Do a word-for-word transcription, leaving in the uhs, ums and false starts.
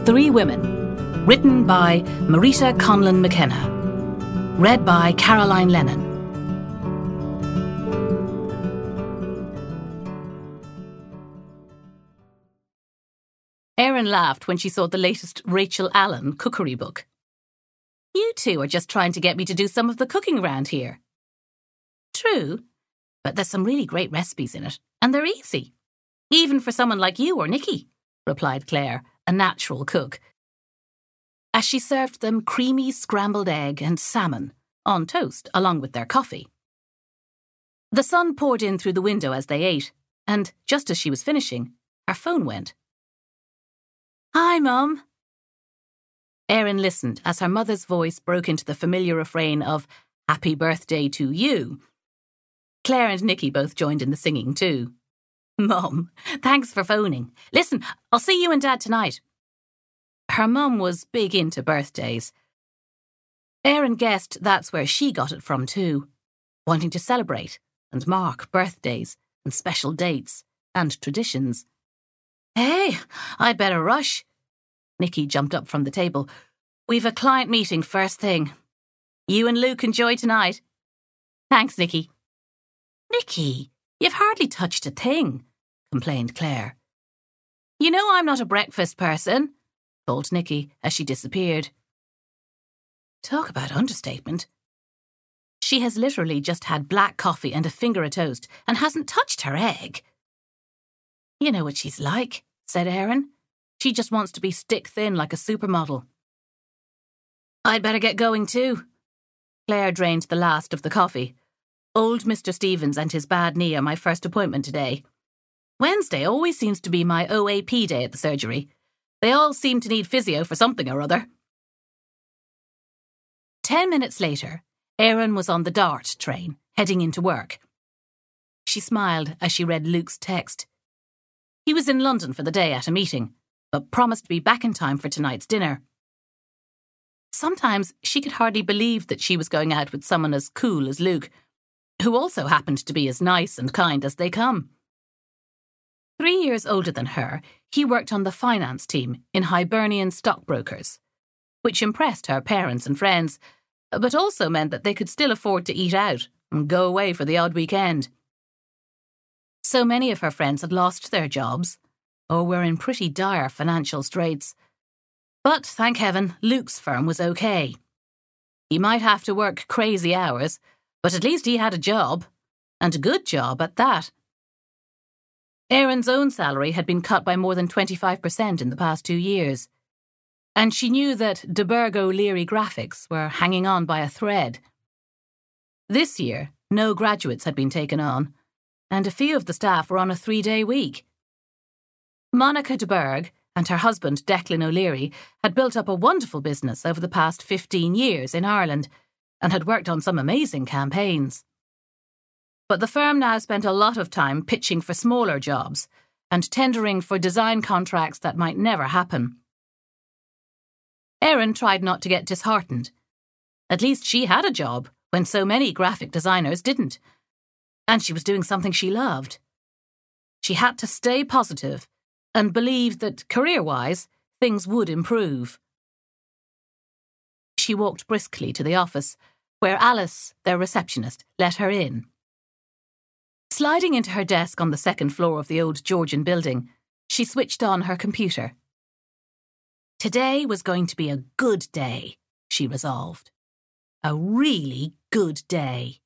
Three Women, written by Marita Conlon McKenna. Read by Caroline Lennon. Erin laughed when she saw the latest Rachel Allen cookery book. You two are just trying to get me to do some of the cooking around here. True, but there's some really great recipes in it, and they're easy. Even for someone like you or Nikki, replied Claire, a natural cook, as she served them creamy scrambled egg and salmon on toast along with their coffee. The sun poured in through the window as they ate, and just as she was finishing, her phone went. Hi, Mum. Erin listened as her mother's voice broke into the familiar refrain of Happy Birthday to You. Claire and Nikki both joined in the singing too. Mum, thanks for phoning. Listen, I'll see you and Dad tonight. Her mum was big into birthdays. Erin guessed that's where she got it from too, wanting to celebrate and mark birthdays and special dates and traditions. Hey, I'd better rush. Nikki jumped up from the table. We've a client meeting first thing. You and Luke enjoy tonight. Thanks, Nikki. Nikki, you've hardly touched a thing, complained Claire. You know I'm not a breakfast person, told Nikki as she disappeared. Talk about understatement. She has literally just had black coffee and a finger of toast and hasn't touched her egg. You know what she's like, said Erin. She just wants to be stick-thin like a supermodel. I'd better get going too. Claire drained the last of the coffee. Old Mister Stevens and his bad knee are my first appointment today. Wednesday always seems to be my O A P day at the surgery. They all seem to need physio for something or other. Ten minutes later, Erin was on the DART train, heading into work. She smiled as she read Luke's text. He was in London for the day at a meeting, but promised to be back in time for tonight's dinner. Sometimes she could hardly believe that she was going out with someone as cool as Luke, who also happened to be as nice and kind as they come. Three years older than her, he worked on the finance team in Hibernian Stockbrokers, which impressed her parents and friends, but also meant that they could still afford to eat out and go away for the odd weekend. So many of her friends had lost their jobs, or were in pretty dire financial straits. But, thank heaven, Luke's firm was okay. He might have to work crazy hours, but at least he had a job, and a good job at that. Erin's own salary had been cut by more than twenty-five percent in the past two years, and she knew that de Burgh O'Leary Graphics were hanging on by a thread. This year, no graduates had been taken on, and a few of the staff were on a three-day week. Monica de Burgh and her husband Declan O'Leary had built up a wonderful business over the past fifteen years in Ireland and had worked on some amazing campaigns. But the firm now spent a lot of time pitching for smaller jobs and tendering for design contracts that might never happen. Erin tried not to get disheartened. At least she had a job when so many graphic designers didn't, and she was doing something she loved. She had to stay positive and believe that, career-wise, things would improve. She walked briskly to the office, where Alice, their receptionist, let her in. Sliding into her desk on the second floor of the old Georgian building, she switched on her computer. Today was going to be a good day, she resolved. A really good day.